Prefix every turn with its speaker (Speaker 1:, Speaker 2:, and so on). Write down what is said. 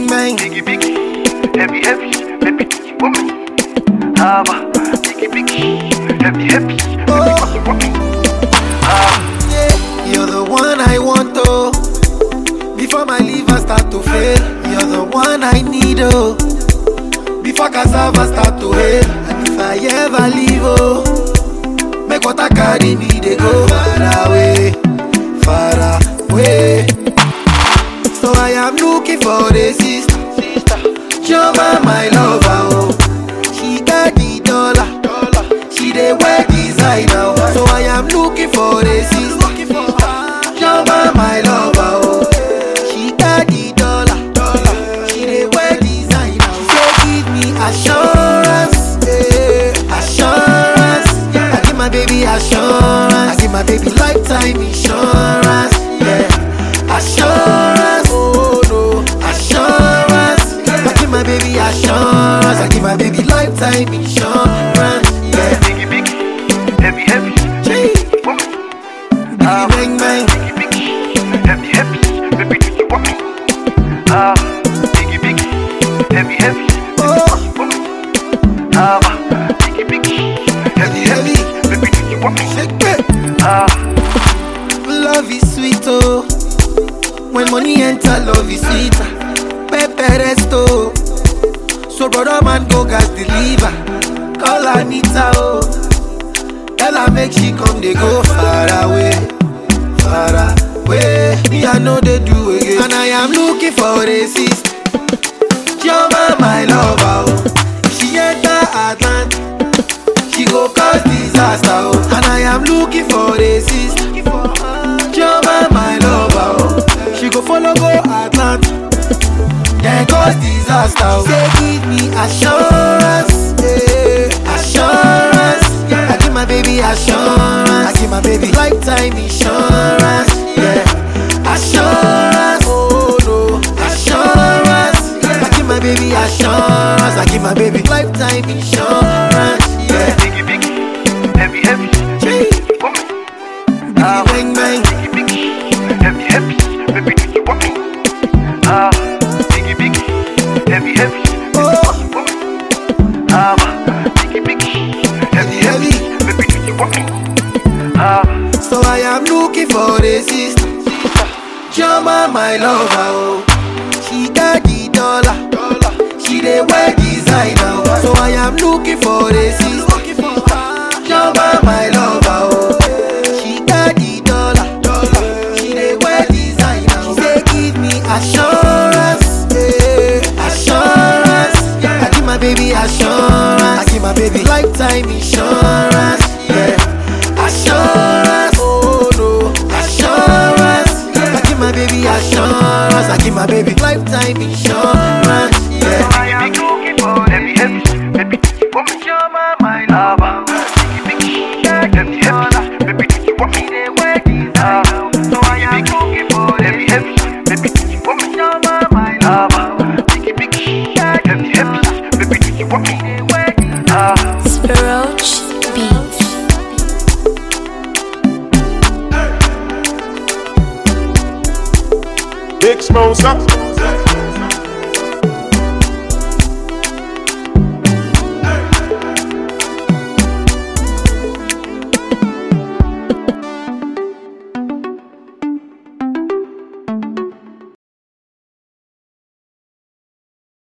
Speaker 1: bang.
Speaker 2: Biggie, biggie, heavy, heavy, baby, woman. Biggie, biggie, heavy, heavy, baby, woman.
Speaker 1: Yeah, you're the one I want, oh. Before my liver start to fail, you're the one I need, oh. Before cassava start to hail, and if I ever leave, oh, make water carry me, they go far away, far away. So I am looking for a sister, Joma, my lover, oh. She got the dollar, she dey wear designer, oh. So I am looking for a sister, Joma, my lover, oh. She got the dollar, she dey wear designer, oh. Say give me assurance, assurance. I give my baby assurance, I give my baby lifetime insurance, yeah. Assurance, oh no, assurance. I give my baby assurance, I give my baby lifetime insurance, yeah.
Speaker 2: Biggie, biggie, heavy, heavy, woman.
Speaker 1: Bang bang,
Speaker 2: Biggie, biggie, heavy, heavy, baby, woman. Biggie, biggie, heavy, heavy,
Speaker 1: oh,
Speaker 2: woman. Biggie, biggie, heavy, heavy, baby, woman.
Speaker 1: shake it. Love is sweet, oh. When money enter, love is sweeter. Pepe resto. So brother man go gas deliver. Call Anita, oh. Tell her make she come, they go far away, far away. Me I know they do again, and I am looking for a sister. Joma, my lover, oh. She enter Atlanta, she go cause disaster, oh. And I am looking for a sister. Joma, my lover, oh. She go follow go Atlanta, then cause disaster, oh. Say give me assurance, assurance. I give my baby assurance, I give my baby lifetime insurance, yeah. Assurance, oh no, assurance. I give my baby assurance, I give my baby lifetime insurance, yeah.
Speaker 2: Biggie, biggie, heavy, heavy, woman.
Speaker 1: Bang bang,
Speaker 2: Biggie, biggie, heavy, heavy, baby, woman. Biggie, biggie, heavy, heavy,
Speaker 1: oh,
Speaker 2: woman. Biggie, biggie, heavy, heavy, baby, woman.
Speaker 1: so I am looking for a sister. Joma, my lover, oh. She got the dollar, she dey wear designer, oh. So I am looking for a sister. Joma, my lover, oh. She got the dollar, she dey wear designer, oh. She say give me assurance, assurance. I give my baby assurance, I give my baby lifetime insurance, yeah. Assurance, oh no, assurance. I give my baby assurance, I give my baby lifetime insurance, yeah.
Speaker 2: I am looking for heavy, heavy, baby, woman. Joma, my lover. Biggie, biggie, heavy, heavy, baby, woman. So I am looking for heavy, heavy, baby, woman. Joma, my lover. Biggie, biggie, heavy, heavy, baby, woman.
Speaker 3: Roach Beats.
Speaker 4: Big Smosa.